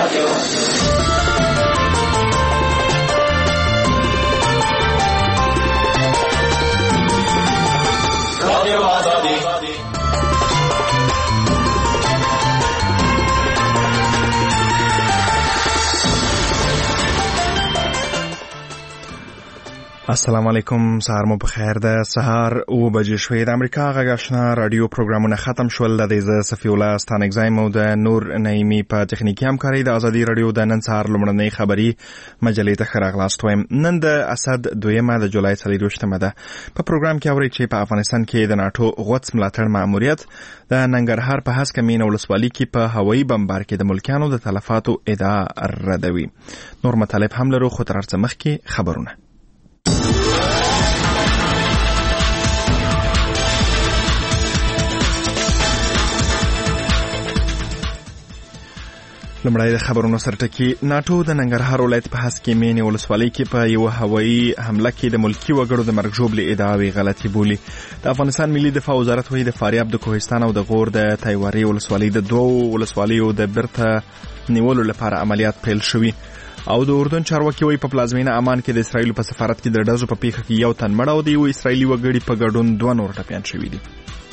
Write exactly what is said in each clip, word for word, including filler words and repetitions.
السلام علیکم، سهار مو بخیر. د سهار او بجې شوې. د امریکا غږ آشنا رادیو پروګرامونه ختم شول. د دې صفي الله ستانک زایم او د نور نعیمی په تخنیکی همکاري د ازادي رادیو د نن سهار لمړنۍ خبري مجلې ته خراغلاست وایم. نن د اسد دویمه د جولای څلورویشتمه ده. په پروګرام کې اوري چې په افغانستان کې د ناتو غوڅ ملاتړ ماموریت د ننګرهار په هسکه مین ولسوالۍ کې په هوایي بمبار کې د ملکیانو د تلفاتو ادعا ردوي. نور مطالب هم لرو، خو تر څه مخکې خبرونه. لمړی د خبرونو سرټکی. ناتو د ننګرهار ولایت په هسکه مین ولسوالۍ کې په یو هوایي حمله کې د ملکی وګړو د مرګ ژوبلې ادعاوې غلطي بولي. د افغانستان ملي دفاع وزارت وایي د فاریاب د کوهستان او د غور د تایواري ولسوالۍ د دوو ولسوالیو د برته نیولو لپاره عملیات پیل شوي. او د اردن چارواکي وایي په پلازمینه عمان کې د اسرایل په سفارت کې د ډزو په پیښه کې یو تن مړ او د یو اسرایلی وګړي په ګډون دوه نور ټپیان شوي دي.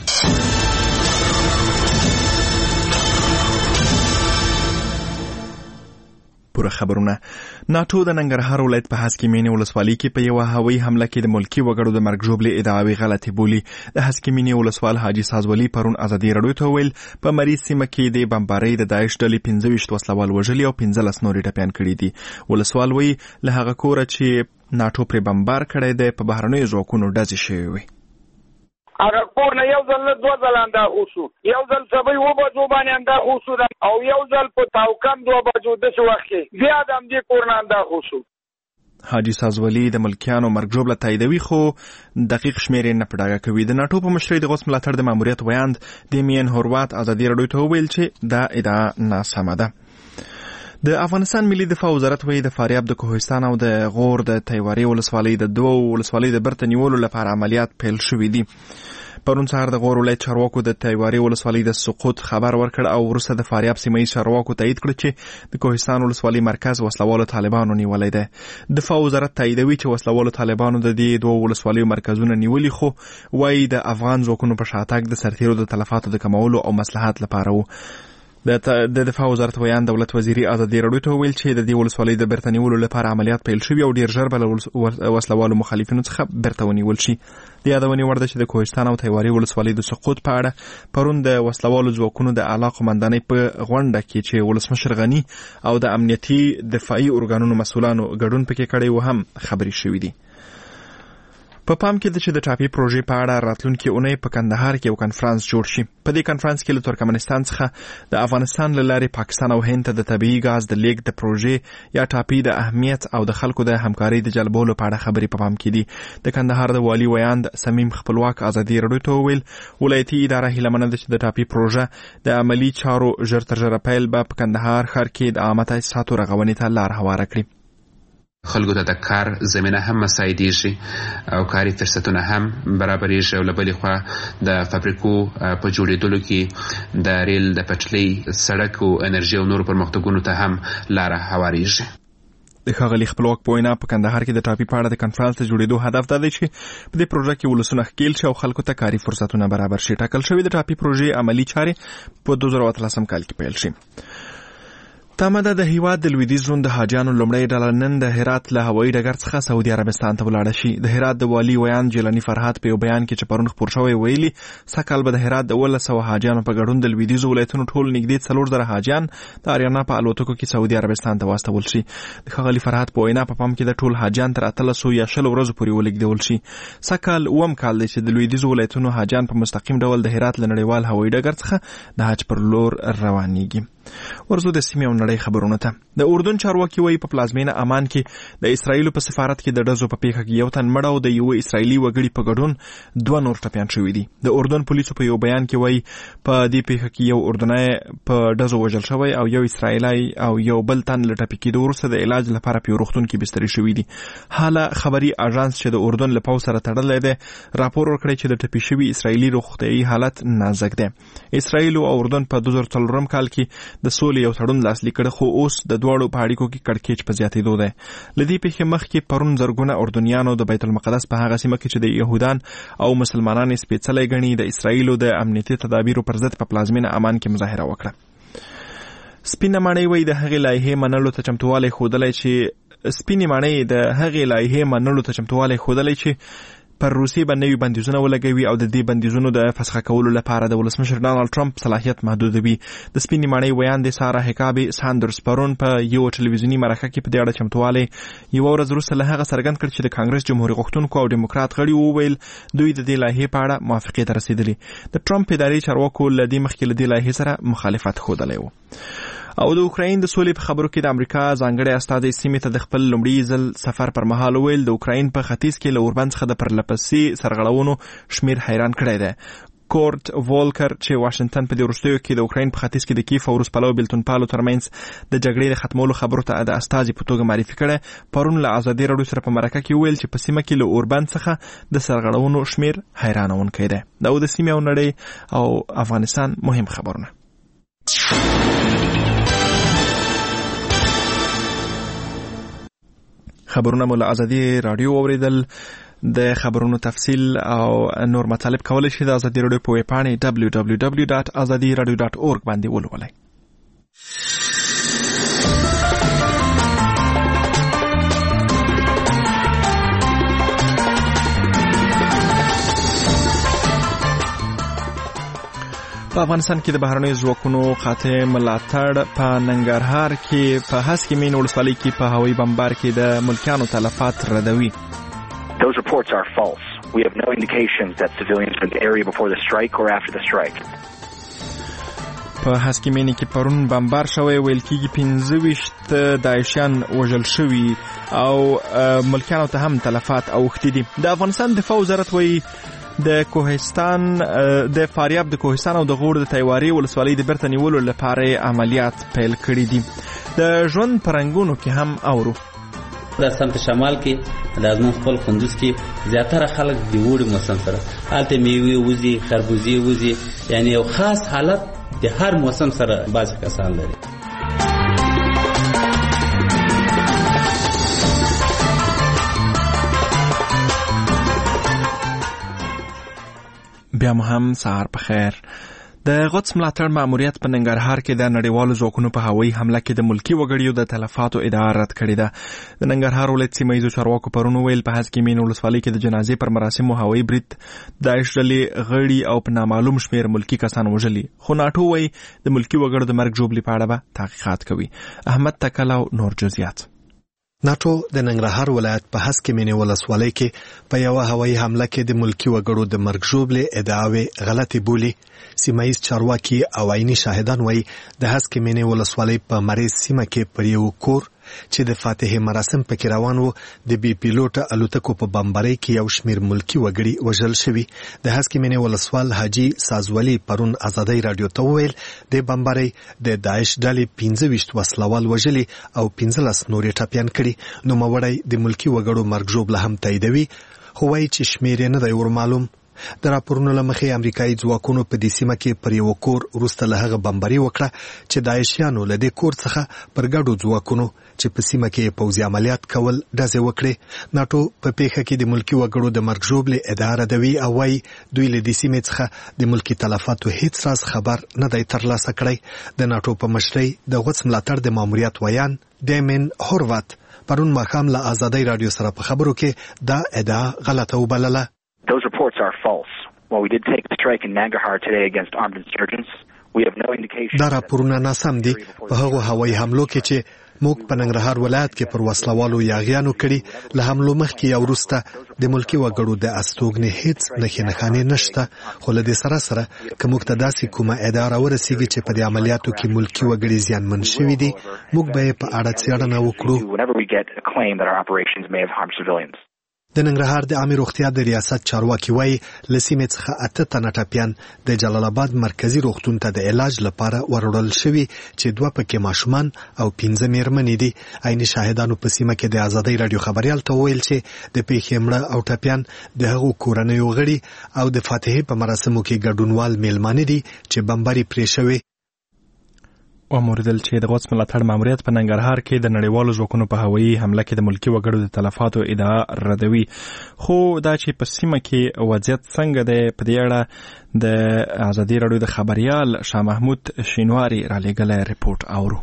پوره خبرونه. ناتو د ننګرهار ولایت په هسکه مین ولسوالۍ کې په یو هوایي حمله کې د ملکی وګړو د مرګ ژوبلې ادعاوې غلطي بولي. د هسکه مین ولسوال حاجی سازولي پرون ازادي رادیو ته ویل په مریض سیمه کې د بمبارۍ د داعش ډلې پنځه ویشت وسلوال وژلي او پنځلس نور ټپیان کړي دي. ولسوال وایي له هغه کوره چې ناتو پر بمبار کړی دی په بهرنیو ځواکونو ډزې شوې وي. هغه کور نه یو ځل نه دوه ځل انداخو شو، یو ځل سبا یو بجو باندې انداخو شو او یو ځل په تاوکم دوه بجو د شو وخت کې بیا د همدې کور نه انداخو شو. حاجی سازولی د ملکیانو مرګ ژوبله تاییدوي، خو دقیق شمیر یې نه په ډاګه کوي. د ناټو په مشرۍ د غوڅ ملاتړ د ماموریت ویاند دیمین هوروات ازادي رادیو ته وویل چې دا ادعا ناسمه ده. د افغانستان ملي دفاع وزارت وایي د فاریاب د کوهستان او د غور د تایواري ولسوالۍ د دوو ولسوالیو د برته نیولو لپاره عملیات پیل شوي دي. پرون سهار د غور ولایت چارواکو د تایواري ولسوالۍ د سقوط خبر ورکړ او وروسته د فاریاب سیمه ییز چارواکو تایید کړ چې د کوهستان ولسوالۍ مرکز وسلوالو طالبانو نیولی دی. دفاع وزارت تاییدوي چې وسلوالو طالبانو د دې دوه ولسوالیو مرکزونه نیولي، خو وایي د افغان ځواکونو په شاتګ د سرتیرو د تلفاتو د کمولو او مصلحت لپاره وو. د دفاع وزارت ویان دولت وزیري ازادي رادیو ته ویل چې د دې ولسوالۍ د بیرته نیولو لپاره عملیات پیل شوي او ډیر ژر به له وسلوالو مخالفینو څخه بیرته ونیول شي. د یادونې وړ ده چې د کوهستان او تایواري ولسوالۍ د سقوط په اړه پرون د وسلوالو ځواکونو د اعلی قومندانۍ په غونډه کې چې ولسمشر غني او د امنیتي دفاعي ارګانونو مسؤلانو ګډون پکې کړی و هم خبرې شوې دي. په پام کې د چې د ټاپي پروژې په اړه راتلونکي اونۍ په کندهار کې یو کنفرانس جوړ شي. په دې کنفرانس کې له ترکمنستان څخه د افغانستان له لارې پاکستان او هند ته د طبیعي ګاز د لیږد د پروژې یا ټاپي د اهمیت او د خلکو د همکارۍ د جلبولو په اړه خبرې په پام کې دي. د کندهار د والي ویاند سمیم خپلواک ازادي رادیو ته وویل ولایتي اداره هیله منه ده چې د ټاپي پروژه د عملي چارو ژر تر ژره پیل به په کندهار ښار کې د عامه تاسیساتو رغونې ته لار هواره کړي. خلکو ته د کار زمینه هم مساعدېږي او کاري فرصتونه هم برابرېږي او له بلې خوا د فابریکو په جوړېدلو کې د ریل د پټلۍ سړک او انرژي او نورو پرمختګونو ته هم لاره هوارېږي. د ښاغلي خپلواک په وینا په کندهار کې د ټاپي په اړه د کنفرانس د جوړېدو هدف دا دی چې په دې پروژه کې ولسونه ښکېل شي او خلکو ته کاري فرصتونه برابر شي. ټاکل شوي د ټاپي پروژې عملي چارې په دوه زره اتلسم کال کې پیل شي. تمه ده د هیواد د لویدیځ روم د حاجیانو لومړۍ ډله نن د هرات له هوایي ډګر څخه سعودي عربستان ته ولاړه شي. د هرات د والي ویاند جیلاني فرهاد په یو بیان کې چې پرون خپور شوی ویلي سږ به د هرات د اوولس سوه حاجیانو په ګډون د لویدیځو ولایتونو ټول نږدې څلور زره حاجیان د اریانا په الوتکو کې سعودي عربستان ته واستول شي. د ښاغلي فرهاد په وینا په پام کې د ټول حاجیان تر اتلسو یا شلو ورځو پورې ولېږدول شي. سږ کال اووم کال دی چې د لویدیځو ولایتونو حاجیان په مستقیم ډول د هرات له نړیوال هوایي ډګر څخه د حج پر لور روانېږي. ورزو د سیمې او نړۍ خبرونه ته. د اردن چارواکي وایي په پلازمینه عمان کې د اسرایلو په سفارت کې د ډزو په پیښه کې یو تن مړ او د یو اسرایلی وګړي په ګډون دوه نور ټپیان شوي دي. د اردن پولیسو په یو بیان کې وایي په دې پیښه کې یو اردنی په ډزو وژل شوی او یو اسرایلی او یو بل تن له ټپي کېدو وروسته د علاج لپاره په یو روغتون کې بستري شوي دي. حاله خبري اژانس چې د اردن له پوځ سره تړلی دی راپور ورکړی چې د ټپي شوي اسرایلی روغتیایي حالت نازک دی. اسرایل او اردن په دوه زره څلورم کال کې د سولې پورې یو تړون لاسلیک کړ، خو اوس د دواړو په اړیکو کې کړکېچ په زیاتېدو دی. له دې پیښې مخکې پرون زرګونه اردنیانو د بیت المقدس په هغه سیمه کې چې د یهودان او مسلمانان یې سپېڅلی ګڼي د اسرائیلو د امنیتي تدابیرو پر ضد په پلازمینه عمان کې مظاهره وکړه. سپینه ماڼۍ وایي د هغې لایحې منلو ته چمتووالی ښودلی چې سپینې ماڼۍ د هغې لایحې منلو ته چمتووالی ښودلی چې پر روسیې به نوي بندیزونه ولګوي او د دې بندیزونو د فسخه کولو لپاره د ولسمشر ډانالډ ټرمپ صلاحیت محدودوي. د سپینې ماڼۍ ویاندې سارا هکابي ساندرز پرون په یو ټلویزیوني مرکه کې په دې اړه چمتووالی یوه ورځ وروسته له هغه څرګند کړ چې د کانګرس جمهوري غوښتونکو او ډیموکرات غړي وویل دوی د دې لایحې په اړه موافقې ته رسېدلي. د ټرمپ اداري چارواکو له دې مخکې له دې لایحې سره مخالفت ښودلی و. او د اوکراین د سولې په خبرو کې د امریکا ځانګړی استازی سیمې ته د خپل لومړي ځل سفر پر مهال وویل د اوکراین په ختیځ کې له اوربند څخه د پرلپسې سرغړونو شمیر حیران کړی دی. کورت وولکر چې واشنگټن په دې وروستیو کې د اوکراین په ختیځ کې د کیف او روس پلو بیلتون پالو ترمنځ د جګړې د ختمولو خبرو ته د استازي په توګه معرفي کړی، پرون له ازادي راډیو سره په مرکه کې وویل چې په سیمه کې له اوربند څخه د سرغړونو شمیر حیرانونکی دی. دا د سیمې او نړۍ او افغانستان مهم خبرونه. خبرونه مو له ازادي راډیو اوریدل. د خبرونو تفصیل او نور مطالب کولی شئ د ازادي راډیو په ویب پاڼې دبلیو دبلیو دبلیو ډاټ ازادي راډیو ډاټ اورګ باندې ولولئ. په افغانستان کې د بهرنیو ځواکونو قاطع ملاتړ په ننګرهار کې په هسکې مین ولسوالۍ کې په هوایي بمبار کې د ملکیانو تلفات ردوي. Those reports are false. We have no indications that civilians were in the area before the strike or after the strike. په هسکې مین کې پرون بمبار شوی، ویل کېږي پنځه ویشت داعشیان وژل شوي او ملکیانو ته هم تلفات اوښتي دي. د افغانستان دفاع وزارت وایي د کوهستان د فاریاب د کوهستان او د غور د تیواري ولسوالۍ د بیرته نیولو لپاره عملیات پیل کړي دي. د ژوند پرنګونو کې هم اورو. د سمت شمال کې د ازمون خپل کندوز کې زیاتره خلک د وړي موسم سره هلته میوې وزي، خربوزې وزي، یعنی یو خاص حالت د هر موسم سره بعض کسان لري. بیا مو هم سهار په خیر. د قدس ملاتړ ماموریت په ننګرهار کې د نړیوالو ځواکونو په هوایي حمله کې د ملکي وګړیو د تلفاتو ادعا رد کړې ده. د ننګرهار ولایت سیمه ییزو چارواکو پرون ویل په هسکې مین ولسوالۍ کې د جنازې پر مراسمو هوایي برید داعش ډلې غړي او په نامعلوم شمیر ملکي کسان وژلي، خو ناټو وایي د ملکي وګړو د مرګ ژوبلې په اړه به تحقیقات کوي. احمد تکل او نور جزئیات. ناټو د ننګرهار ولایت په هسکې مین ولسوالۍ کې په یوه هوایي حمله کې د ملکي وګړو د مرګ ژوبلې ادعاوې غلطې بولي. سیمه ییز چارواکي او عیني شاهدان وایي د هسکې مین ولسوالۍ په مریض سیمه کې پر یو کور چې د فاتحې مراسم پکې روان وو د بي پیلوټ الوتکو په بمبارۍ کې یو شمیر ملکي وګړي وژل شوي. د هسکې مین ولسوال حاجي سازولي پرون ازادي راډیو ته وویل د بمبارۍ د داعش ډلې پنځه ویشت وسلوال وژلي او پنځلس نورې ټپیان کړي. نوموړی د ملکي وګړو مرګ ژوبله هم تاییدوي، خو وایي چې شمیر یې نه دی ورمعلوم. د راپورونو له مخې امریکایي ځواکونو په دې سیمه کې پر یو کور وروسته له هغه بمباري وکړه چې داعشیانو له دې کور څخه پر ګډو ځواکونو چې په سیمه کې پوځي عملیات کول ډزې وکړې. ناټو په پیښه کې د ملکي وګړو د مرګ ژوبلې ادعا ردوي او وایي دوی له دې سیمې څخه د ملکي تلفاتو هیڅ راز خبر نه دی ترلاسه کړی. د ناټو په مشرۍ د قدس ملاتړ د ماموریت ویان ډیمن هوروات پرون ماښام له ازادي راډیو سره په خبرو کې دا ادعا غلطه وبلله. Those reports are false. While we did take the strike in Nangarhar today against armed insurgents, we have no indication. دا راپورونه ناسم دي. په هغه هوایي حملو کې چې موږ په ننګرهار ولایت کې پر وسلوالو یاغیانو کړي له حملو مخکې یا وروسته د ملکي وګړو د استوګنې هیڅ نښې نښانې نشته. خو له دې سره سره که موږ ته داسې کومه ادعا راورسیږي چې په دې عملیاتو کې ملکي وګړي زیانمن شوي دي، موږ به یې په اړه څېړنه وکړو. د ننګرهار د عامې روغتیا د ریاست چارواکي وایي له سیمې څخه اته تنه ټپیان د جلال آباد مرکزي روغتون ته د علاج لپاره وروړل شوي چې دوه پکې ماشومان او پنځه مېرمنې دي. عیني شاهدانو په سیمه کې د ازادۍ راډیو خبریال ته وویل چې د پیښې مړه او ټپیان د هغو کورنیو غړي او د فاتحې په مراسمو کې ګډونوال میلمانه دي چې بمباري پرې شوي. وموردل چې د غوڅ ملاتړ ماموریت په ننګرهار کې د نړیوالو ځواکونو په هوایي حمله کې د ملکي وګړو د تلفاتو ادعا ردوي. خو دا چې په سیمه کې وضعیت څنګه دی، په دې اړه د ازادي راډیو د خبريال شاه محمود شینواری را لېږلی ریپورت اورو.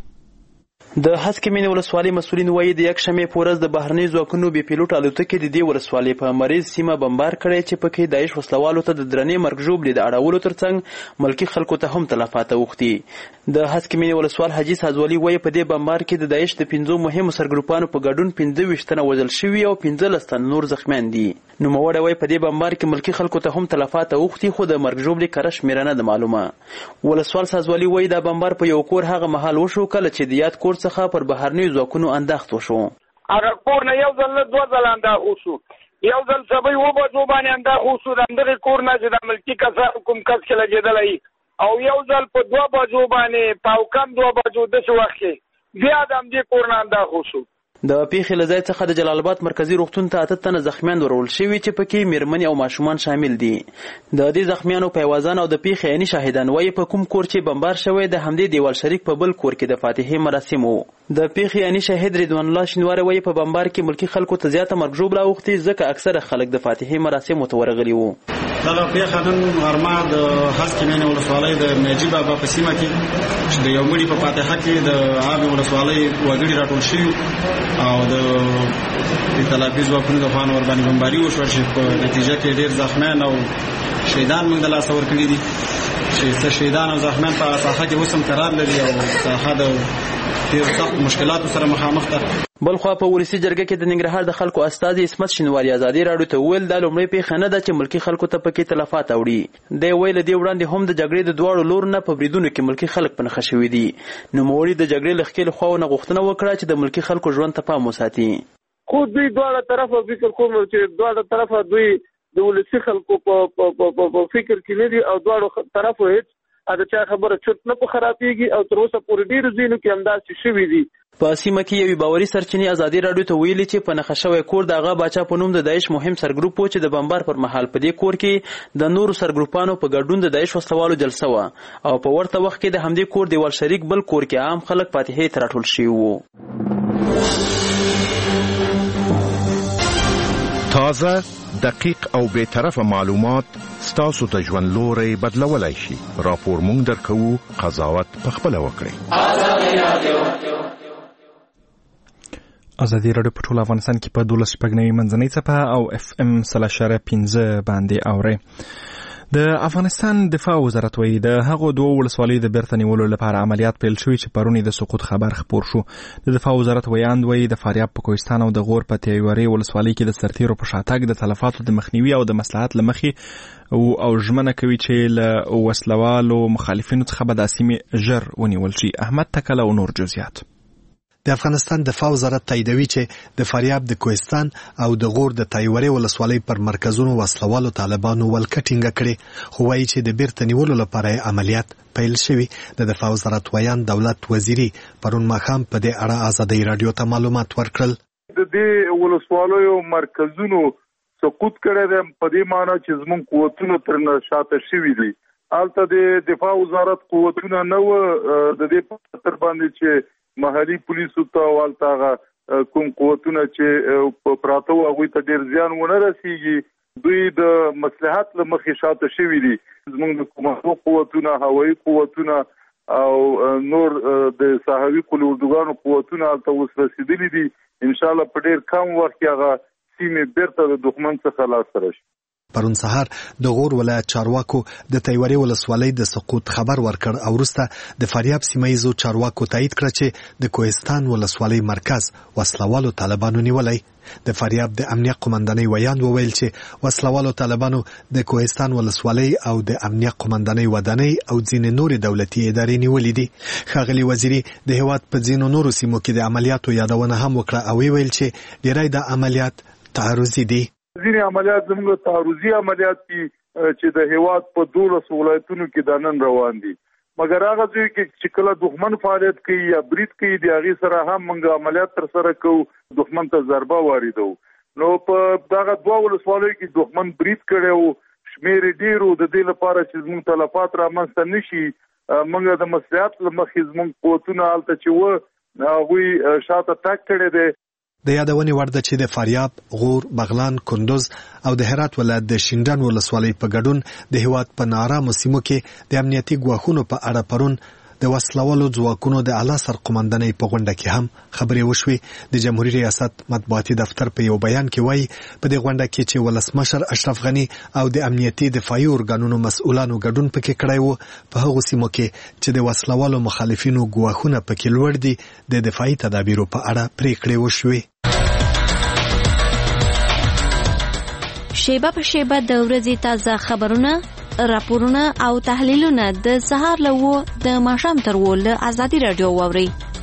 د هسکې مینې ولسوالۍ مسؤلین وایي د یکشنبې په ورځ د بهرني ځواکونو بې پیلوټ الوتکې د دې ولسوالۍ په مریض سیمه بمبار کړی چې پکې داعش وسلوالو ته د درنې مرګ ژوبلې د اړولو ترڅنګ ملکي خلکو ته هم تلفات اوښتي. د هسکې مینې ولسوال حاجي سازولي وایي په دې بمبار کې د داعش د پنځو مهمو سرګروپانو په ګډون پنځه ویشت تنه وژل شوي او پنځلس تنه نور زخمیان دي. نوموړی وایي په دې بمبار کې ملکي خلکو ته هم تلفات اوښتي، خو د مرګ ژوبلې کره شمېره نه ده معلومه. ولسوال سازولي وایي دا بمبار په یو کور هغه مهال وشو کله چې د یاد کور څخه پر بهرني ځواکونو انداخت وشو. هغه کور نه یو ځل دوه ځله انداخت وشو، یو ځل سبا یو بجو باندې انداخت وشو د همدغې کور نه چې د ملکي کسانو کوم کس کې لګېدلی، او یو ځل په دوه بجو باندې په کم دوه بجو داسې وخت کې بیا د همدې کور نه انداخت وشو. د پیښې له ځای څخه د جلال آباد مرکزي روغتون ته اته تنه زخمیان ورول شوي چې پکې میرمنې او ماشومان شامل دي. د دې زخمیانو پیوازان او د پیښې عیني شاهدان وایي په کوم کور چې بمبار شوی د همدې دیوال شریک په بل کور کې د فاتحې مراسم وو. د پیښې عیني شاهد رضوان الله شینواری وایي په بمبار کې ملکي خلکو ته زیاته مرګ ژوبله اوښتې، ځکه اکثره خلک د فاتحې مراسمو ته ورغلي وو. دغه پیښه نن غرمه د هسکې مینې ولسوالۍ د میجي بابا په سیمه کې چې د یو مړي په فاتحه کې د عابې ولسوالۍ وګړي راټول شوي او د اطلاعاتي ځواکونو د خوا نه ورباندې بمباري وشوه چې په نتیجه کې ډېر زخمیان او شهیدان موږ د لاسه ورکړي دي، چې څه شهیدان او زخمیان په ساحه کې اوس هم قرار لري او ساحه د ډېر سخت مشکلاتو سره مخامخ ده. بلخوا په ولسي جرګه کې د ننګرهار د خلکو استازي عصمت شینواری ازادي راډیو ته وویل دا لومړۍ پیښه نه ده چې ملکي خلکو ته پکې تلفات اوړي. دی ویل دې وړاندې هم د جګړې د دواړو لورو نه په بریدونو کې ملکي خلک په نښه شوي دي. نوموړي د جګړې له ښکېلې خواو نه غوښتنه وکړه چې د ملکي خلکو ژوند ته پام وساتي. خو دوی دواړه طرفه فکر کوم چې دواړه طرفه دوی د ولسي خلکو په فکر کې نه دي او دواړو طرفو هیڅ دا چا خبره چوت نه په خرابېږي او تر اوسه پورې ډېرو ځینو کې همداسې شوي دي. په سیمه کې یوې باوري سرچینې ازادي راډیو ته ویلي چې په نښه شوی کور د هغه باچا په نوم د داعش مهم سرګروپ و چې د بمبار پر مهال په دې کور کې د نورو سرګروپانو په ګډون د داعش وسلوالو جلسه وه او په ورته وخت کې د همدې کور دیوال شریک بل کور کې عام خلک فاتحې ته راټول شوي وو. تازه، دقیق او بے طرفه معلومات ستاسو ته ژوند لوري بدلولای شي. راپور مونږ درکوو، قضاوت په خپل وکړئ. ازادي راډیو په ټول افغانستان کې په دولس شپږ منځنۍ څپه او اف ام سل اشاره پنځه باندې اورئ. د افغانستان دفاع وزارت وایي د هغو دوه ولسوالیو د بیرته نیولو لپاره عملیات پیل شوي چې پرون د سقوط خبر خپور شو. د دفاع وزارت ویاند وایي د فاریاب په کوهستان او د غور په تیورې ولسوالۍ کې د سرتیرو په شاتګ د تلفاتو د مخنیوي او د مصلحت له مخې او ژمنه کوي چې له وسلوالو مخالفینو څخه به دا سیمې ژر ونیول شي. احمد تکل او نور جزئیات. د افغانستان دفاع وزارت تاییدوي چې د فاریاب د کوهستان او د غور د تیورې ولسوالۍ پر مرکزونو وسلوالو طالبانو ولکه ټینګه کړې، خو وایي چې د بیرته نیولو لپاره عملیات پیل شوي. د دفاع وزارت ویان دولت وزیري پرون ماښام په دې اړه ازادي راډیو ته معلومات ورکړل. د دې ولسوالیو مرکزونو سقوط کړی دی په دې معنی چې زموږ قوتونه ترنه شاته شوي دي. هلته د دفاع وزارت قوتونه نه و د دې په خاطر باندې چې محلي پولیسو ته والته هغه کوم قوتونه چې په پراته وو هغوی ته ډېر زیان ونه رسېږي، دوی د مصلحت له مخې شاته شوي دي. زموږ د کومندو قوتونه، هوایي قوتونه او نور د ساحوي قلو اردوګانو قوتونه هلته اوس رسېدلي دي. انشاءالله په ډېر کم وخت کې هغه سیمې بیرته د دښمن څخه لاسته راشي. پرون سهار د غور ولایت چارواکو د تیورې ولسوالۍ د سقوط خبر ورکړ او وروسته د فاریاب سیمه ییزو چارواکو تایید کړ چې د کوهستان ولسوالۍ مرکز وسلوالو طالبانو نیولی. د فاریاب د امنیه قومندانۍ ویاند وویل چې وسلوالو طالبانو د کوهستان ولسوالۍ او د امنیه قومندانۍ ودانۍ او ځینې نورې دولتي ادارې نیولې دي. ښاغلي وزیري د هیواد په ځینو نورو سیمو کې د عملیاتو یادونه هم وکړه او ویل چې ډیری د عملیات تعرضي دي. ځینې عملیات زموږ تعرضي عملیات دي چې د هیواد په دولس ولایتونو کې دا نن روان دي، مګر هغه ځای کې چې کله دښمن فعالیت کوي یا برید کوي د هغې سره هم موږ عملیات ترسره کوو، دښمن ته ضربه واردوو. نو په دغه دوه ولسوالیو کې دښمن برید کړی و، شمېر یې ډېر و، د دې لپاره چې زموږ تلفات رامنځته نه شي موږ د مسلحت لمخې زموږ قوتونه هلته چې و هغوی شاته تګ کړی دی. د یادونې وړ ده چې د فاریاب، غور، بغلان، کندوز او د هرات ولایت د شینډان ولسوالۍ په ګډون د هیواد په نارامو سیمو کې د امنیتي ګواښونو په اړه پرون د وسلوالو ځواکونو د اعلی سرقمندنۍ په غونډه کې هم خبرې وشوې. د جمهوریت ریاست مطبوعاتي دفتر په یو بیان کې وایي په دې غونډه کې چې ولسمشر اشرف غني او د امنیتي دفاعي ارګانونو مسؤلانو ګډون پکې کړی و، په هغو سیمو کې چې د وسلوالو مخالفینو ګواښونه پکې لوړ دي د دفاعي تدابیرو په اړه پریکړې وشوې. شیبه په شیبه د ورځې تازه خبرونه، راپورونه او تحلیلونه د سهار له وو د ماښام تر وو له ازادي رادیو واوري.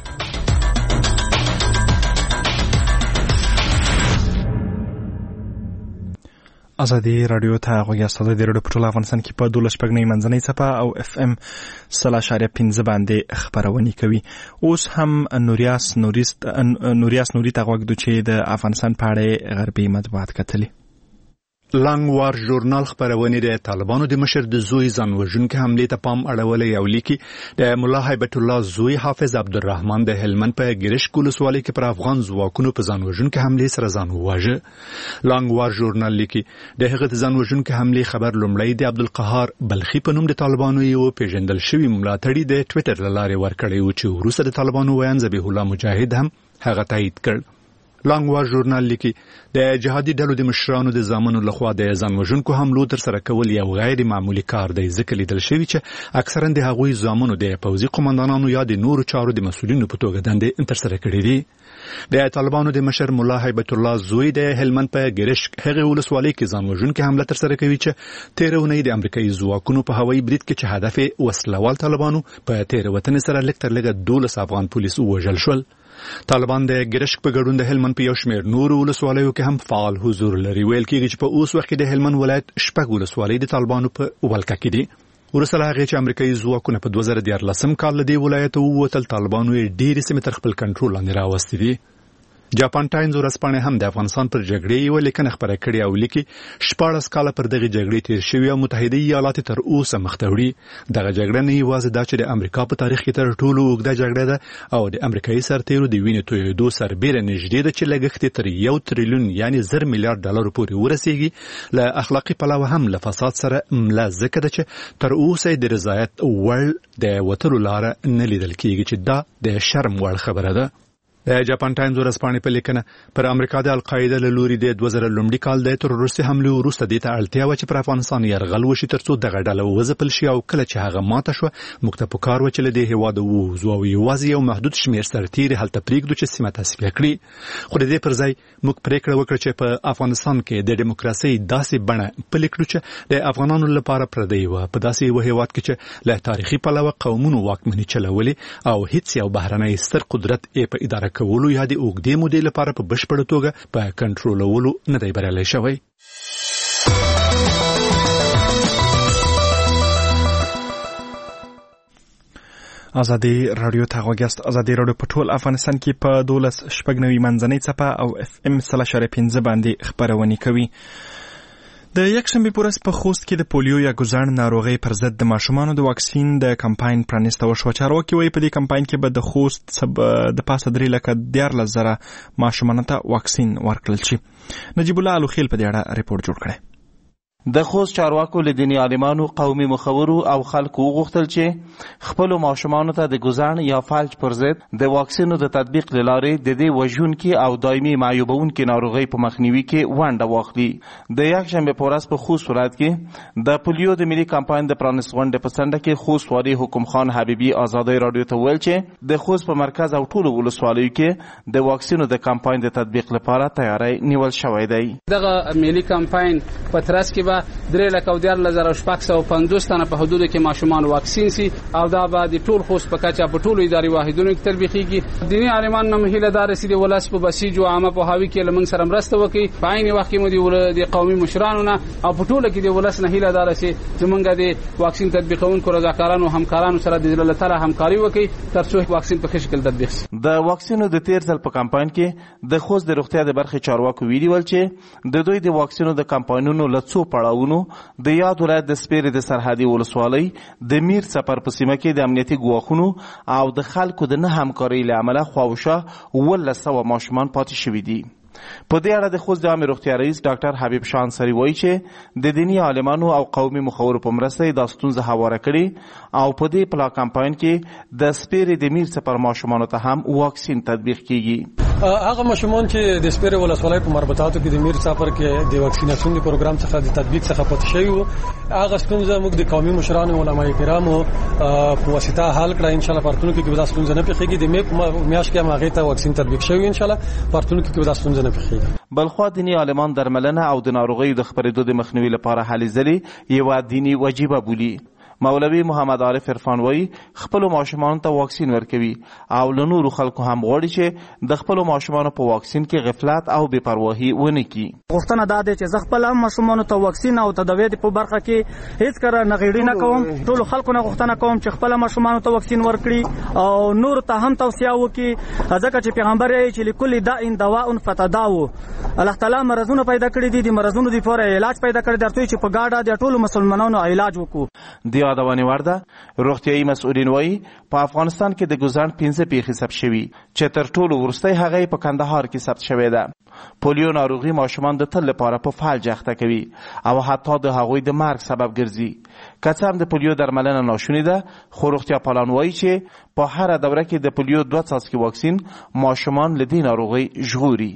ازادي رادیو ته غوږ یاست. د رادیو په ټول افغانستان کې په دولس شپږ منځنۍ څپه او اف ام سل اشاریه پنځه باندې خبرونه کوي. اوس هم نوریاس نوریست نوریاس نوری ته غوږ دوی چې د افغانستان په اړه غربي مطبوعات کتلي. لانګوار ژورنال خبرونه د طالبانو د مشر د زوی ځانوژونکي حمله ته پام اړولې او لیکي د مولا هیبت الله زوی حافظ عبدالرحمن د هلمند په ګرشک ولسوالۍ کې پر افغان ځواکونو په ځانوژونکي حمله سره ځان وواژه. لانګوار ژورنال لیکي د هغه د ځانوژونکي حمله خبر لومړی د عبدالقهار بلخي په نوم د طالبانو یو پیژندل شوی ملاتړي د ټوئیټر لارې ورکړی و چې وروسته د طالبانو ویان ذبیح الله مجاهد هم هغه تایید کړ. لانګوار ژورنال لیکي د جهادي ډلو د مشرانو د زامنو لخوا د ځانوژونکو حملو تر سره کول یو غیر معمولی کار دی، ځکه لیدل شوی چې اکثرا د هغوی زامنو د پوځي قومندانانو یا د نورو چارو د مسؤلینو په توګه دندې تر سره کړې دي. د طالبانو د مشر مولا هیبت الله زوی د هلمند په ګرشک هغه ولسوالۍ کې ځانوژونکي حمله تر سره کوي چې تیرونی د امریکایي ځواکونو په هوایي برید کې چې هدف وسلوال طالبانو په تیروتنې سره لږ تر لږه دولس افغان پولیس ووژل شول. طالبان د ګرشک په ګډون د هلمند په یو شمېر نورو ولسوالیو کې هم فعال حضور لري. ویل کېږي چې په اوس وخت کې د هلمند ولایت شپږ ولسوالۍ د طالبانو په ولکه کې دي. ورسره هغه چې امریکایي ځواکونه په دوه زره دیارلسم کال له دې ولایت ووتل، طالبانو یې ډېرې سیمې تر خپل کنټرول لاندې راوستې دي. جاپان ټایمز ورځپاڼه هم د افغانستان پر جګړې یو لیکنه خبره کړې او لیکي شپاړس کاله پر دغه جګړې تیر شوی او متحده ایالات تر اوسه مخ ته وړي. دغه جګړه نه یوازې دا چې د امریکا په تاریخ کې تر ټولو اوږده جګړه ده او د امریکایي سرتیرو د وینې تویېدو سربیره نږدې ده چې لګښت تر یو تریلیون یعنی زر میلیارډ ډالر پورې ورسیږي. له اخلاقي پلوه هم له فساد سره مله ځکه ده چې تر اوسه د رضایت وړ د وتلو لاره نه لیدل کېږي چې دا د شرم وړ خبره ده. د جاپان ټایمز ورځپاڼې په لیکنه پر امریکا د القاعده له لوري د دوه زره لومړي کال د تروریستي حملې وروسته دې ته اړتیا وه چې پر افغانستان یرغل وشي ترڅو دغه ډله وځپل شي، او کله چې هغه ماته شوه موږ ته پکار وه چې له دې هېواده ووځو او یوازې یو محدود شمېر سرتیرې هلته پرېږدو چې سیمه تصفیه کړي. خو د دې پر ځای موږ پرېکړه وکړه چې په افغانستان کې د ډیموکراسۍ داسې بڼه پلې کړو چې د افغانانو لپاره پردی وه، په داسې یو هېواد کې چې له تاریخي پلوه قومونو واکمني چلولې او هیڅ یو بهرنی ستر قدرت یې په اداره کولو یا د اوږدې مودې لپاره په بشپړه توګه په کنټرولولو نه دی بریالی شوی. ازادي رادیو ته غوږ یاست. ازادي رادیو په ټول افغانستان کې په دولس شپږ نوي منځنۍ څپه او اف ام سل اشاریه پنځه باندې خبرونه کوي. د یکشنبې په ورځ په خوست کې د پولیو یا ګوزڼ ناروغۍ پر ضد د ماشومانو د واکسین د کمپاین پرانیسته وشوه. چارواکي وایي په دې کمپاین کې به د خوست د پاسه درې لکه دیارلس زره ماشومانو ته واکسین ورکړل شي. نجیب الله الوخیل په دې اړه ریپورت جوړ کړی. د خوست چارواکو له دیني عالمانو، قومي مخورو او خلکو وغوښتل چې خپل ماشومانو ته د ګوزڼ یا فلج پر ضد د واکسینو د تطبیق لارې د دې وژونکي او دایمي معیوبونکي ناروغۍ په مخنیوي کې ونډه واخلي. د یکشنبې په ورځ په خوست ولایت کې د پولیو د ملي کمپاین د پرانیست غونډې په څنډه کې خوست والي حکم خان حبیبي ازادي رادیو ته ویل چې د خوست په مرکز او ټولو ولسوالیو کې د واکسینو د کمپاین د تطبیق لپاره تیاری نیول شوی دی. دغه ملي کمپاین په ترڅ کې به درې لکه او دیارلس زره شپږ سوه پنځوس تنه په حدودو کې ماشومان واکسین سي او دا به د ټول خوست په کچه په ټولو اداري واحدونو کې تطبیقیږي. دیني عالمان نه هیله دار سي د ولس په بسیج او عامه په هاوی کې لمن سره مرسته وکړي. په عین وخت کې مو د قومي مشرانو نه او په ټولو کې د ولس نه هیله دار سي زمونږ د واکسین تطبیقونکو رضاکارانو همکارانو سره د الله تعالی همکاري وکړي ترڅو واکسین په ښه شکل تطبیق شي. د واکسینو د تیر ځل په کمپاین کې د خوست د روغتیا د برخې چارواکو ویلي ول چې د دوی د واکسینو د کمپاینونو له څو پړاوونو د یاد ولایت د سپیرې د سرحدي ولسوالۍ د میر څپر په سیمه کې د امنیتي ګواښونو او د خلکو د نه همکارۍ له امله خواوشا اوولس سوه ماشومان پاتې شوي دي. په دې اړه د خوست د عامې روغتیا رئیس ډاکټر حبیب شاه انصاري وایي چې د دیني عالمانو او قومي مخورو په مرسته دا ستونزه هواره کړي او په دې پلا کمپاین کې د سپیرې د میر څپر ماشومانو ته هم واکسین تطبیق کیږي. هغه ماشومان چې د سپیرې ولسوالۍ په مربوطاتو کې د میر څپر کې د واکسیناسیون د پروګرام څخه د تطبیق څخه پاتې شوي وو، هغه ستونزه موږ د قومي مشرانو علماء کرامو په واسطه حل کړه. ان شاء الله پارتونو کې به دا ستونزه نه پیښیږي. د مې میاشت کې هغه ته واکسین تطبیق شوی، ان شاء الله پارتونو کې به دا ستونزه نه پیښیږي. بلخوا دیني عالمان درملنه او د ناروغیو د خپرېدو د مخنیوي لپاره هلې ځلې یوه دیني وجیبه بولي. مولوی محمد عارف عرفان وایي خپلو ماشومانو ته واکسین ورکوي او له نورو خلکو هم غواړي چې د خپلو ماشومانو په واکسین کې غفلت او بې پرواهي ونه کړي. غوښتنه دا ده چې زه خپل هم ماشومانو ته واکسین او تداوی په برخه کې هیڅ کله نغېړي نه کوم. ټولو خلکو نه غوښتنه کوم چې خپل ماشومانو ته واکسین ورکړي او نور ته هم توصیه وکړي، ځکه چې پیغمبر یې چې لکل داء دواء فتداو، الله تعالی مرزونه پیدا کړی دي، د مرزونو لپاره علاج پیدا کړی دی چې په ګاډه د ټولو مسلمانانو علاج وکړو. د یادونې وړ ده روغتیایي مسؤلین وایي په افغانستان کې د ګوزڼ پنځه پیښې ثبت شوي چې تر ټولو وروستی هغه په کندهار کې ثبت شوې ده. پولیو ناروغي ماشومان د تل لپاره په فلج اخته کوي او حتی د هغوی د مرګ سبب ګرځي. که څه هم د پولیو درملنه ناشونې ده، خو روغتیا پالان وایي چې په هره دوره کې د پولیو دوه څاڅکي واکسین ماشومان له دې ناروغۍ ژغوري.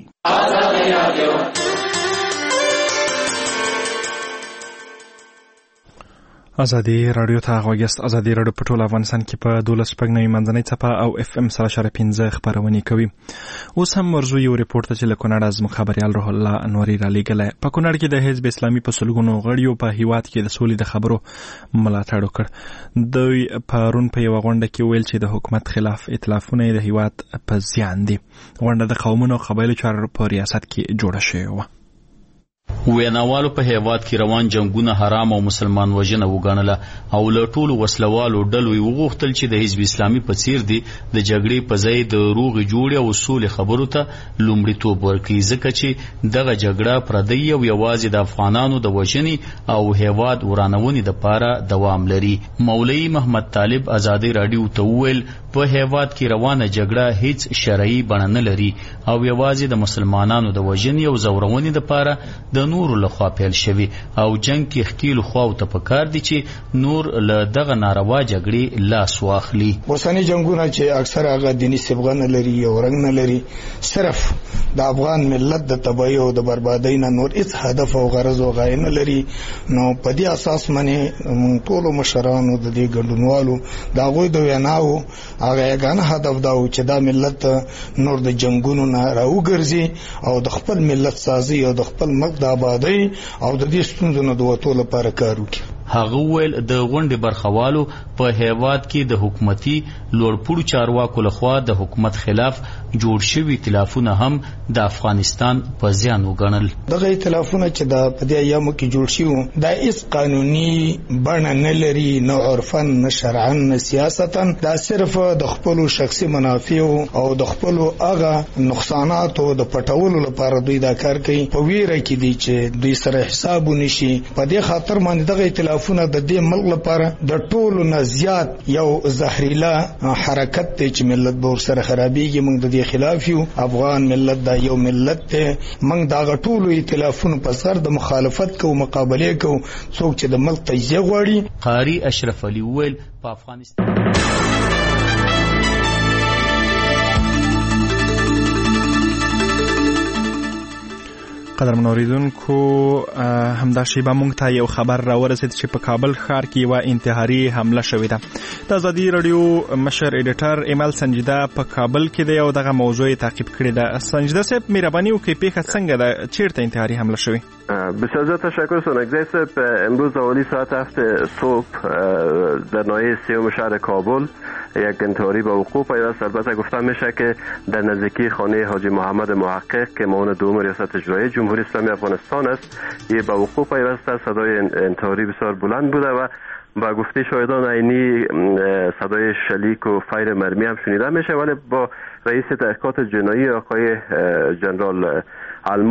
ازادي رادیو ته غوږ یاست. ازادي رادیو په ټول افغانستان کې په دولس شپږ نوي منځنۍ څپه او اف ام سره اشاره پنځه خپرونې کوي. اوس هم ورځو یو ریپورټ ته چې له کونړ از خبریال روح الله انوري را لېږلی. په کونړ کې د حزب اسلامي په سلګونو غړیو په هیواد کې د سولې د خبرو ملاتړ وکړ. دوی پرون په یوه غونډه کې ویل چې د حکومت خلاف ائتلافونه د هیواد په زیان دي. غونډه د قومونو او قبایلو چارو په ریاست کې جوړه شوې وه. ویناوالو په هیواد کې روان جنگونه حرام او مسلمان وژنه وګڼله او له ټولو وسلوالو ډلو یې وغوښتل چې د حزب اسلامي په څیر دي د جګړې په ځای د روغې جوړې او سولې خبرو ته لومړیتوب ورکړي، ځکه چې دغه جګړه پردۍ او یوازې د افغانانو د وژنې او هیواد ورانونې دپاره دوام لري. مولوي محمد طالب ازادي راډیو ته وویل په هیواد کې روانه جګړه هیڅ شرعي بڼه نه لري او یوازې د مسلمانانو د وژنې او ځورونې دپاره د نورو لخوا پیل شوي او جنگ کې ښکیلو خواو ته پکار دي چې نور له دغه ناروا جګړې لاس واخلي. اوسني جنگونه چې اکثر هغه دیني صبغه نه لري او رنګ نه لري، صرف د افغان ملت د تباہي او د بربادۍ نه نور هیڅ هدف او غرض او غایه نه لري. نو په دې اساس باندې ټولو مشرانو د دې ګډونوالو د هغوی د ویناو هغه یګانه هدف دا و چې دا ملت نور د جنگونو نه راوګرځي او د خپل ملت سازي او د خپل ملک د آبادۍ او د دې ستونزو نه د وتو لپاره کار وکړي. هغه ویل د غونډې برخوالو په هیواد کې د حکومتي لوړپوړو چارواکو لخوا د حکومت خلاف جوړ شوي ائتلافونه هم د افغانستان په زیان وګڼل. دغه ائتلافونه چې د په دې ایامو کې جوړ شوي دا هیڅ قانوني بڼه نه لري، نه عرفا نه شرعا نه سیاستا، دا صرف د خپلو شخصي منافعو او د خپلو هغه نقصاناتو د پټولو لپاره دوی دا کار کوي. په ویره کې دي چې دوی سره حساب ونشي. په دې خاطر باندې دغه ائتلاف د دې ملک لپاره د ټولو نه زیات یو زهريلا حرکت دی چې ملت به ورسره خرابېږي. موږ د دې خلاف یو. افغان ملت دا یو ملت دی. موږ د هغه ټولو ائتلافونو په سر د مخالفت کوو، مقابله کوو څوک چې د ملک تجزیه غواړي. قاری اشرف علي ویل په افغانستان قدرمن اوریدونکو همدا شیبه مونږ ته یو خبر راورسید چې په کابل ښار کې یوه انتحاري حمله شوې ده. د ازادي راډیو مشر ایډیټر ایمل سنجیده په کابل کې دی او دغه موضوع یې تعقیب کړې ده. سنجیده صاحب مهرباني وکړئ پیښه څنګه ده، چیرته انتحاري حمله شوې؟ بسیار زیاد تشکر سونگزی صاحب. امروز حوالی ساعت هفت صبح در ناحیه سیوم شهر کابل یک انتحاری به وقوع پیوست. البته گفته میشه که در نزدیکی خانه حاجی محمد محقق که معاون دوم ریاست اجرایی جمهوری اسلامی افغانستان است یه به وقوع پیوسته. صدای انتحاری بسیار بلند بوده و با گفته شاهدان عینی صدای شلیک و فیر مرمی هم شنیده میشه، ولی با رئیس تحقیقات جنایی آقای جنرال الماس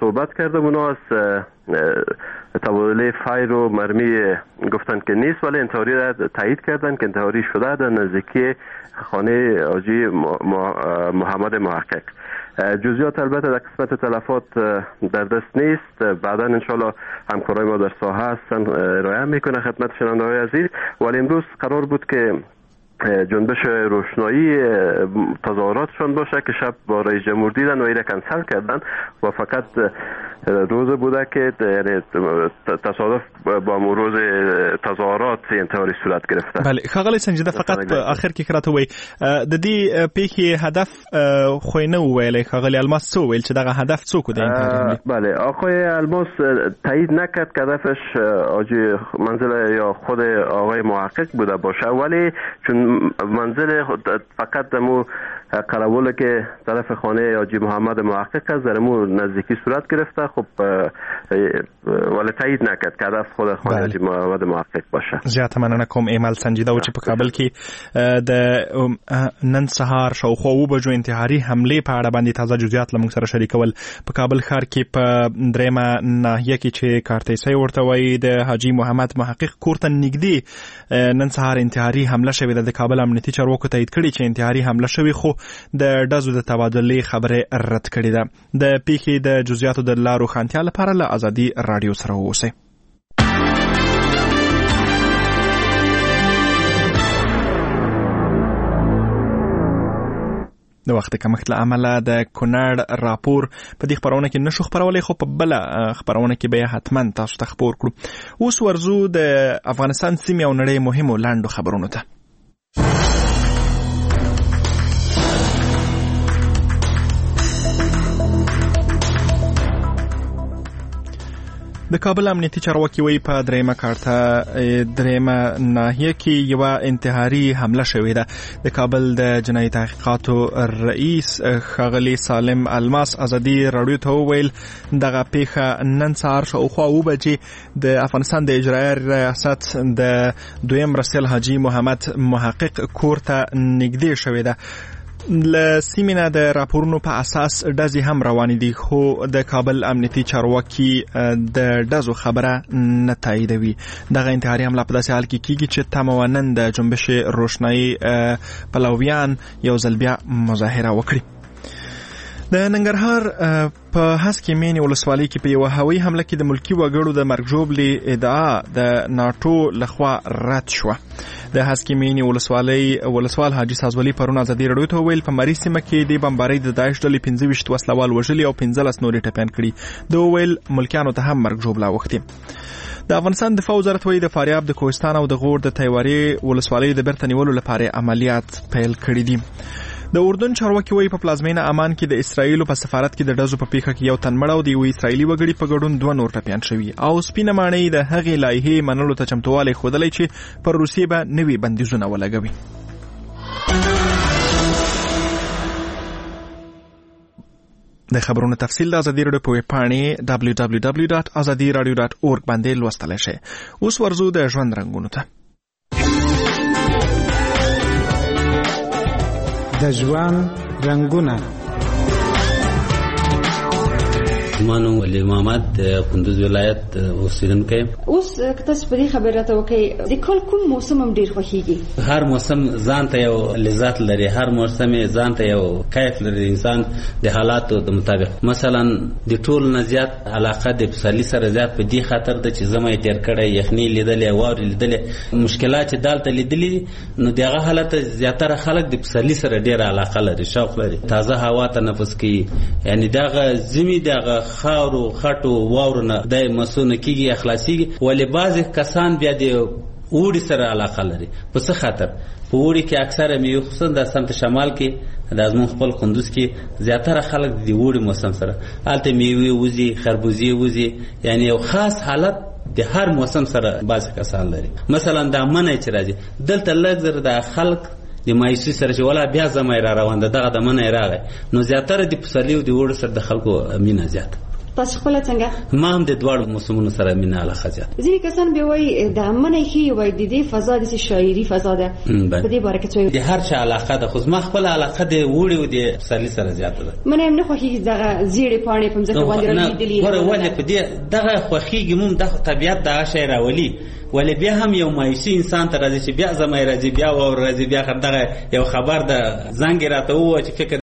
صحبت کردم، اونا از تبادله فایر و مرمی گفتن که نیست، ولی انتحاری را تایید کردن که انتحاری شده در نزدیکی خانه حاجی محمد محقق. جزئیات البته در قسمت تلفات در دست نیست، بعدا انشالله همکارای ما در ساحه هستن ارائه میکنه خدمت شنونده‌های عزیز. ولی امروز قرار بود که جنبش روشنایی تظاهراتشان باشه که شب با رئیس جمهور دیدن و ایره کنسل کردن و فقط روز بوده که تصادف با روز تظاهرات انتحاری صورت گرفته. بله ښاغلی سنجیده، فقط په اخر کې راته وایي د دې پیښې هدف خو نه وویلی ښاغلی الماس څه وویل چې دغه هدف څوک و د انتحاري؟ بله آقای الماس تایید نکرد که هدفش حاجی منزل یا خود آقای محقق بوده باشه، ولی چون منزل فقط دمو قراوله که طرف خانه حاجی محمد محقق است در مو نزدیکی صورت گرفته، خب ولی تایید نکرد که هدف خود خانه حاجی محمد محقق باشه. زیاته مننه کوم ایمل سنجیده و چې په کابل کې د نن سهار شاوخوا اوه بجو انتحاري حملې په اړه باندې تازه جزئیات له موږ سره شریکول. په کابل ښار کې په درېیمه ناحیه کې چې کارتیسۍ ورته وایي د حاجي محمد محقق کور ته نږدې نن سهار انتحاري حمله شوې ده. د کابل امنیتي چارواکو تایید کړي چې انتحاري حمله شوې، خو د ډزو د تبادلې خبره رد کړې ده. د پیښې د جزئیاتو د لا روښانتیا لپاره له ازادي رادیو سره اوسئ. د وخت کمښت له امله د کونړ راپور په دې خبرونه کې نشو خبرولای، خو په بل خبرونه کې به حتما تاسو ته خبر کړو. اوس ورزو د افغانستان سیمې او نړۍ مهمو لاندو خبرونو ته. د کابل امنیتي چارواکي وایي په درېیمه کارته درېیمه ناحیه کې یوه انتحاري حمله شوې ده. د کابل د جنایي تحقیقاتو رئیس ښاغلي سالم الماس ازادي راډیو ته وویل دغه پیښه نن سهار شاوخوا اوه بجې د افغانستان د اجرایه ریاست د دویم مرستیال حاجي محمد محقق کور ته نږدې شوې ده. له سیمې نه د راپورونو په اساس ډزې هم روانې دي، خو د کابل امنیتي چارواکي د ډزو خبره نه تاییدوي. دغه انتحاري حمله په داسې حال کې کیږي چې تمه وه نن د جنبش روشنایي پلویان یو ځل بیا مظاهره وکړي. د ننګرهار په هسکې مینې ولسوالۍ کې په یوه هوایي حمله کې د ملکي وګړو د مرګ ژوبلې ادعا د ناټو لخوا رد شوه. د هسکې مینې ولسوالۍ ولسوال حاجي سازولي پرون ازادي راډیو ته وویل په مریض سیمه کې د بمبارۍ د داعش ډلې پنځه ویشت وسلوال وژلي او پنځلس نورې ټپیان کړي. د وویل ملکیانو ته هم مرګ ژوبله اوښتې. د افغانستان دفاع وزارت وایي د فاریاب د کوهستان او د غور د تیوارې ولسوالۍ د بیرته نیولو لپاره عملیات پیل کړي دي. د اردن چارواکي وایي په پلازمینه امان کې د اسرایلو په سفارت کې د ډزو په پیښه کې یو تن مړ او د یو اسرایلي وګړي په ګډون دوه نور ټپیان شوي او سپینه ماڼۍ د هغې لایحې منلو ته چمتووالی ښودلی چې پر روسیې به نوي بندیزونه ولګوي. د خبرونو تفصیل د ازادي راډیو په ویبپاڼې دبلیو دبلیو دبلیو ډاټ ازادي راډیو ډاټ اورګ باندې لوستلی شئ. اوس ورځو د ژوند رنګونو ته. د ژوند رنگونه. زما نوم ولی محمد د کندوز ولایت اوسیدونکی. اوس که تاسو په دې خبره راته وکړئ د کال کوم موسم هم ډېر خوښیږي؟ هر موسم ځان ته یو لذت لري، هر موسم ځان ته یو کیف لري انسان د حالاتو د مطابق. مثلا د ټول نه زیات علاقه د پسرلي سره زیات په دې خاطر ده چې زما یې تېر کړی، یخني لیدلې، واورې لیدلې، مشکلات چې دلته لیدلي، نو دغه حالت زیاتره خلک د پسرلي سره ډېره علاقه لري، شوق لري، تازه هوا تنفس کوي. یعنی دغه زمي دغه خاورو خټو واورونه د مسونه کیږي اخلاصيږي. ولی بعضی کسان بیا د اوړي سره علاقه لري. په څه خاطر؟ په اوړي کې اکثره میوه خصوصا د سمت شمال کې د ازمون خپل کندوز کې زیاتره خلک د اوړي موسم سره الته میوه وزي، خربوزي وزي، یعنی یو خاص حالت د هر موسم سره بعضی کسان لري. مثلا د منی چې راځي دلته لږ زر د خلک د مایوسي سره چې ولا بیا زما را روان ده دغه د منی راغی، نو زیاتره د پسرلي او د اوړي سره د خلکو مینه زیاته. تاسو خپل څنګه؟ ما هم د دواړو موسمونو سره مینه علاقه زیات. ځینې کسان به وایي د منی کې وایي د دې فضا د شاعري فضا ده. په دې باره کې څه؟ د هر چا علاقه ده، خو زما خپل علاقه د وړي او د پسرلي سره زیاته ده. منی هم نه خوښیږي دغه زیړې پاڼې په ځمکه باندې رالیدلې. ګوره ولې په دې دغه خوښیږي موږ د طبیعت دغه شی راولي، ولې بیا هم یو مایوسي انسان ته راځي چې بیا زما راځي بیا ور راځي بیا دغه یو خبر د زنګ راته وو چې فکر